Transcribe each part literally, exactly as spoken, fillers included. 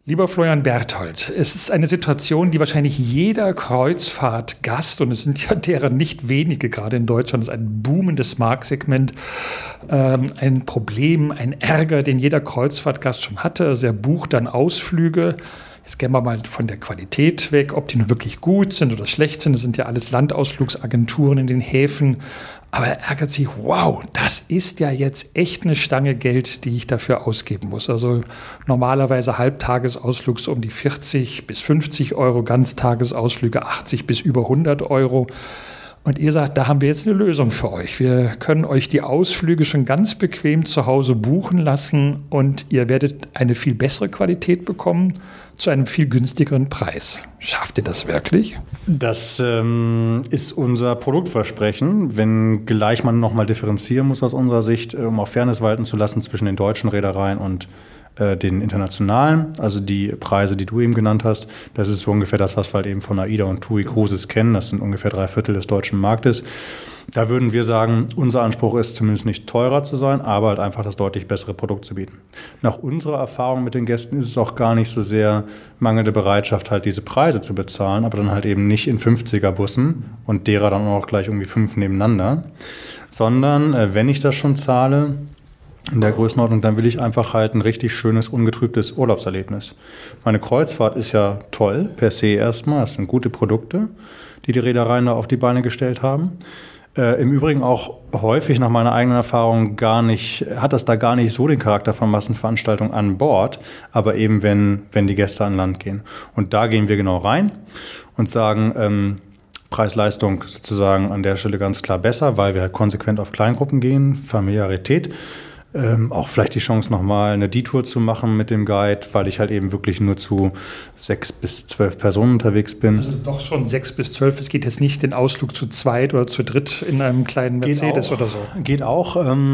Lieber Florian Berthold, es ist eine Situation, die wahrscheinlich jeder Kreuzfahrtgast, und es sind ja deren nicht wenige, gerade in Deutschland, ist ein boomendes Marktsegment, ähm, ein Problem, ein Ärger, den jeder Kreuzfahrtgast schon hatte. Also er bucht dann Ausflüge. Jetzt gehen wir mal von der Qualität weg, ob die nun wirklich gut sind oder schlecht sind. Das sind ja alles Landausflugsagenturen in den Häfen. Aber er ärgert sich, wow, das ist ja jetzt echt eine Stange Geld, die ich dafür ausgeben muss. Also normalerweise Halbtagesausflug um die vierzig bis fünfzig Euro, Ganztagesausflüge achtzig bis über hundert Euro. Und ihr sagt, da haben wir jetzt eine Lösung für euch. Wir können euch die Ausflüge schon ganz bequem zu Hause buchen lassen und ihr werdet eine viel bessere Qualität bekommen zu einem viel günstigeren Preis. Schafft ihr das wirklich? Das ähm, ist unser Produktversprechen, wenn gleich man nochmal differenzieren muss aus unserer Sicht, um auch Fairness walten zu lassen zwischen den deutschen Reedereien und den internationalen, also die Preise, die du eben genannt hast. Das ist so ungefähr das, was wir halt eben von AIDA und TUI Cruises kennen. Das sind ungefähr drei Viertel des deutschen Marktes. Da würden wir sagen, unser Anspruch ist zumindest nicht teurer zu sein, aber halt einfach das deutlich bessere Produkt zu bieten. Nach unserer Erfahrung mit den Gästen ist es auch gar nicht so sehr mangelnde Bereitschaft, halt diese Preise zu bezahlen, aber dann halt eben nicht in fünfziger-Bussen und derer dann auch gleich irgendwie fünf nebeneinander, sondern äh, wenn ich das schon zahle, in der Größenordnung, dann will ich einfach halt ein richtig schönes, ungetrübtes Urlaubserlebnis. Meine Kreuzfahrt ist ja toll, per se erstmal. Es sind gute Produkte, die die Reedereien da auf die Beine gestellt haben. Äh, Im Übrigen auch häufig nach meiner eigenen Erfahrung gar nicht, hat das da gar nicht so den Charakter von Massenveranstaltungen an Bord, aber eben wenn, wenn die Gäste an Land gehen. Und da gehen wir genau rein und sagen, ähm, Preis-Leistung sozusagen an der Stelle ganz klar besser, weil wir halt konsequent auf Kleingruppen gehen, Familiarität. Ähm, auch vielleicht die Chance, nochmal eine Detour zu machen mit dem Guide, weil ich halt eben wirklich nur zu sechs bis zwölf Personen unterwegs bin. Also doch schon sechs bis zwölf. Es geht jetzt nicht den Ausflug zu zweit oder zu dritt in einem kleinen Mercedes geht auch, oder so. Geht auch.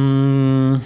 Ähm,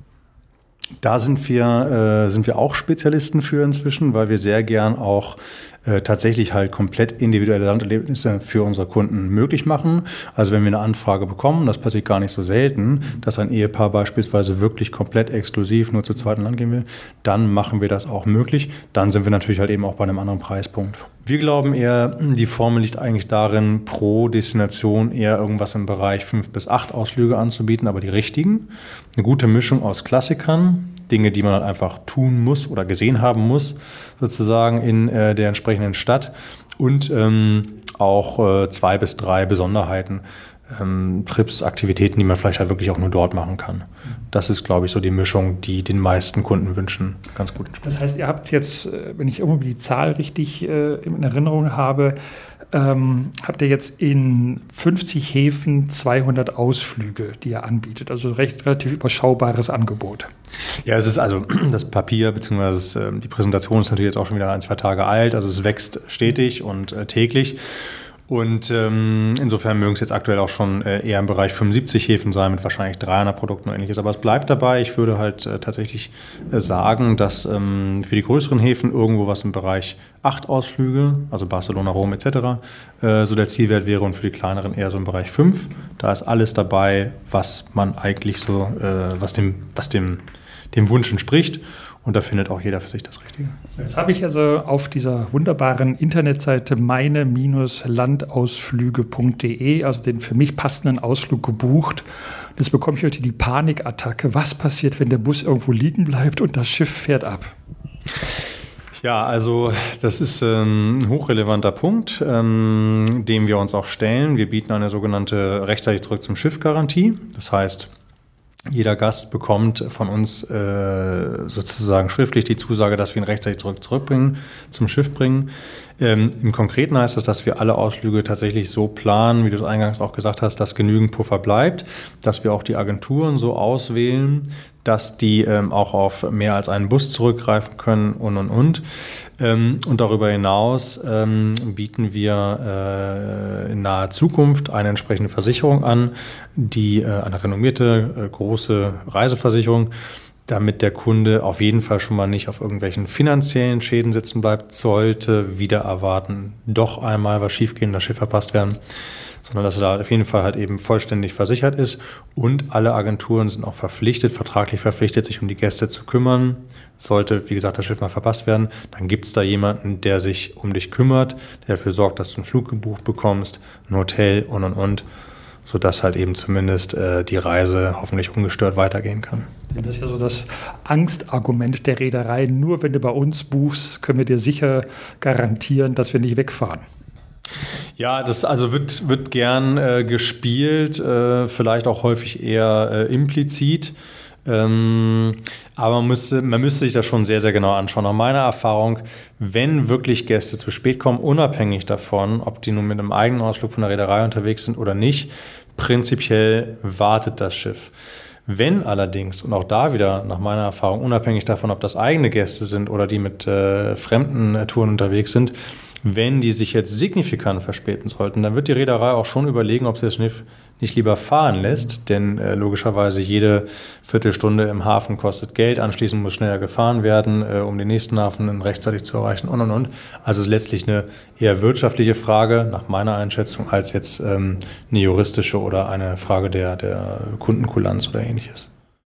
da sind wir, äh, sind wir auch Spezialisten für inzwischen, weil wir sehr gern auch äh, tatsächlich halt komplett individuelle Landerlebnisse für unsere Kunden möglich machen. Also wenn wir eine Anfrage bekommen, das passiert gar nicht so selten, dass ein Ehepaar beispielsweise wirklich komplett exklusiv nur zu zweit an Land gehen will, dann machen wir das auch möglich. Dann sind wir natürlich halt eben auch bei einem anderen Preispunkt. Wir glauben eher, die Formel liegt eigentlich darin, pro Destination eher irgendwas im Bereich fünf bis acht Ausflüge anzubieten, aber die richtigen. Eine gute Mischung aus Klassikern, Dinge, die man halt einfach tun muss oder gesehen haben muss, sozusagen in äh, der entsprechenden Stadt und ähm, auch äh, zwei bis drei Besonderheiten, ähm, Trips, Aktivitäten, die man vielleicht halt wirklich auch nur dort machen kann. Das ist, glaube ich, so die Mischung, die den meisten Kunden wünschen, ganz gut entspricht. Das heißt, ihr habt jetzt, wenn ich irgendwie die Zahl richtig äh, in Erinnerung habe, ähm, habt ihr jetzt in fünfzig Häfen zweihundert Ausflüge, die ihr anbietet. Also recht relativ überschaubares Angebot. Ja, es ist also das Papier bzw. die Präsentation ist natürlich jetzt auch schon wieder ein, zwei Tage alt. Also es wächst stetig und äh, täglich. Und ähm, insofern mögen es jetzt aktuell auch schon äh, eher im Bereich fünfundsiebzig Häfen sein mit wahrscheinlich dreihundert Produkten und ähnliches. Aber es bleibt dabei. Ich würde halt äh, tatsächlich äh, sagen, dass ähm, für die größeren Häfen irgendwo was im Bereich acht Ausflüge, also Barcelona, Rom et cetera, äh, so der Zielwert wäre und für die kleineren eher so im Bereich fünf. Da ist alles dabei, was man eigentlich so, äh, was dem, was dem, dem Wunsch entspricht. Und da findet auch jeder für sich das Richtige. Jetzt habe ich also auf dieser wunderbaren Internetseite meine Landausflüge punkt de, also den für mich passenden Ausflug gebucht. Jetzt bekomme ich heute die Panikattacke. Was passiert, wenn der Bus irgendwo liegen bleibt und das Schiff fährt ab? Ja, also das ist ein hochrelevanter Punkt, ähm, dem wir uns auch stellen. Wir bieten eine sogenannte rechtzeitig zurück zum Schiff-Garantie. Das heißt, jeder Gast bekommt von uns äh, sozusagen schriftlich die Zusage, dass wir ihn rechtzeitig zurück zurückbringen, zum Schiff bringen. Ähm, Im Konkreten heißt das, dass wir alle Ausflüge tatsächlich so planen, wie du es eingangs auch gesagt hast, dass genügend Puffer bleibt, dass wir auch die Agenturen so auswählen, dass die ähm, auch auf mehr als einen Bus zurückgreifen können und, und, und. Ähm, und darüber hinaus ähm, bieten wir äh, in naher Zukunft eine entsprechende Versicherung an, die äh, eine renommierte, äh, große Reiseversicherung, damit der Kunde auf jeden Fall schon mal nicht auf irgendwelchen finanziellen Schäden sitzen bleibt, sollte wieder erwarten, doch einmal was schiefgehen, das Schiff verpasst werden, sondern dass er da auf jeden Fall halt eben vollständig versichert ist. Und alle Agenturen sind auch verpflichtet, vertraglich verpflichtet, sich um die Gäste zu kümmern. Sollte, wie gesagt, das Schiff mal verpasst werden, dann gibt es da jemanden, der sich um dich kümmert, der dafür sorgt, dass du einen Flug gebucht bekommst, ein Hotel und, und, und, sodass halt eben zumindest äh, die Reise hoffentlich ungestört weitergehen kann. Das ist ja so das Angstargument der Reederei. Nur wenn du bei uns buchst, können wir dir sicher garantieren, dass wir nicht wegfahren. Ja, das also wird, wird gern äh, gespielt, äh, vielleicht auch häufig eher äh, implizit. Ähm, aber man müsste, man müsste sich das schon sehr, sehr genau anschauen. Nach meiner Erfahrung, wenn wirklich Gäste zu spät kommen, unabhängig davon, ob die nun mit einem eigenen Ausflug von der Reederei unterwegs sind oder nicht, prinzipiell wartet das Schiff. Wenn allerdings, und auch da wieder nach meiner Erfahrung, unabhängig davon, ob das eigene Gäste sind oder die mit äh, fremden äh, Touren unterwegs sind, wenn die sich jetzt signifikant verspäten sollten, dann wird die Reederei auch schon überlegen, ob sie das Schiff nicht lieber fahren lässt, denn äh, logischerweise jede Viertelstunde im Hafen kostet Geld, anschließend muss schneller gefahren werden, äh, um den nächsten Hafen rechtzeitig zu erreichen und und und. Also es ist letztlich eine eher wirtschaftliche Frage, nach meiner Einschätzung, als jetzt ähm, eine juristische oder eine Frage der, der Kundenkulanz oder ähnliches.